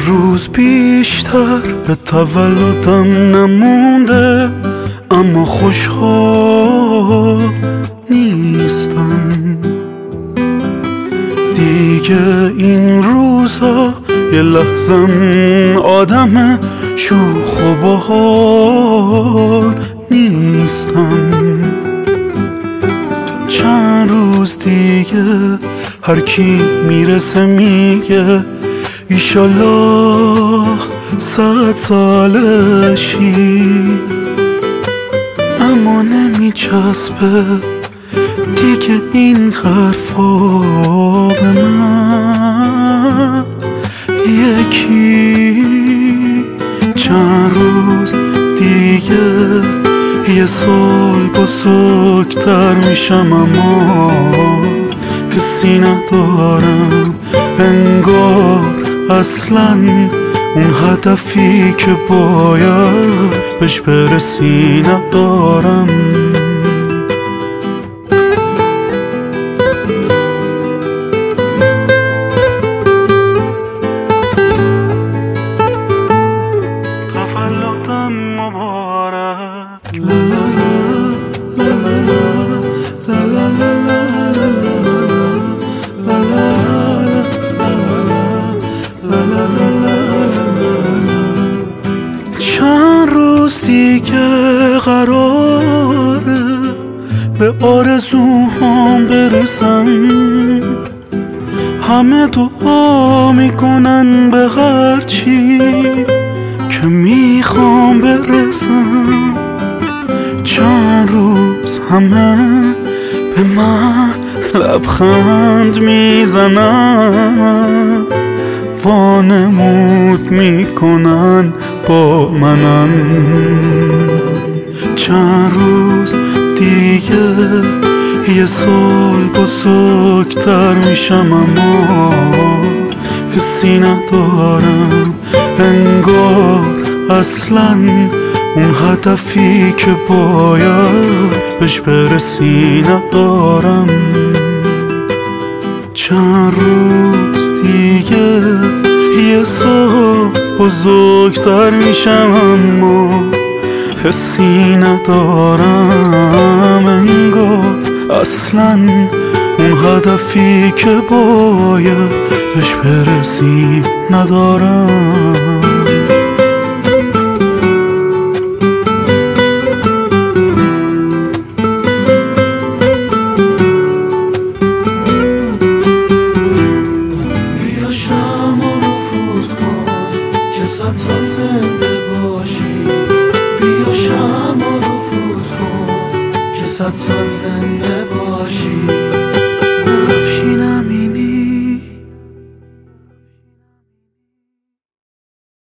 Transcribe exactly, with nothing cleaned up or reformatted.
روز بیشتر به تولدم نمونده، اما خوشحال نیستم دیگه. این روزا یه لحظم آدم شوخ و باحال نیستم. چند روز دیگه هر کی میرسه میگه ایشالله صد سالشی، اما نمیچسبه دیگه این حرفا به من. یکی چند روز دیگه یه سال بزرگتر میشم، اما حسی ندارم انگار اصلاً اون هدفی که باید بهش برسی ندارم. تولدم مبارک. لا لا لا لا لا لا چند روز دیگه قراره به آرزوهام برسم. همه دعا میکنن به هرچی که میخوام برسم. چند روز همه به من لبخند میزنن، وانمود میکنن با منم. چند روز دیگه یه سال بزرگتر میشم، اما حسی ندارم انگار اصلاً اون هدفی که باید بهش برسی ندارم. چند روز دیگه یه سال بزرگتر میشم، اما حسی ندارم انگار اصلاً اون هدفی که باید بهش برسی ندارم. صد سال زنده باشی، بیا شمع رو فوت کن که صد سال زنده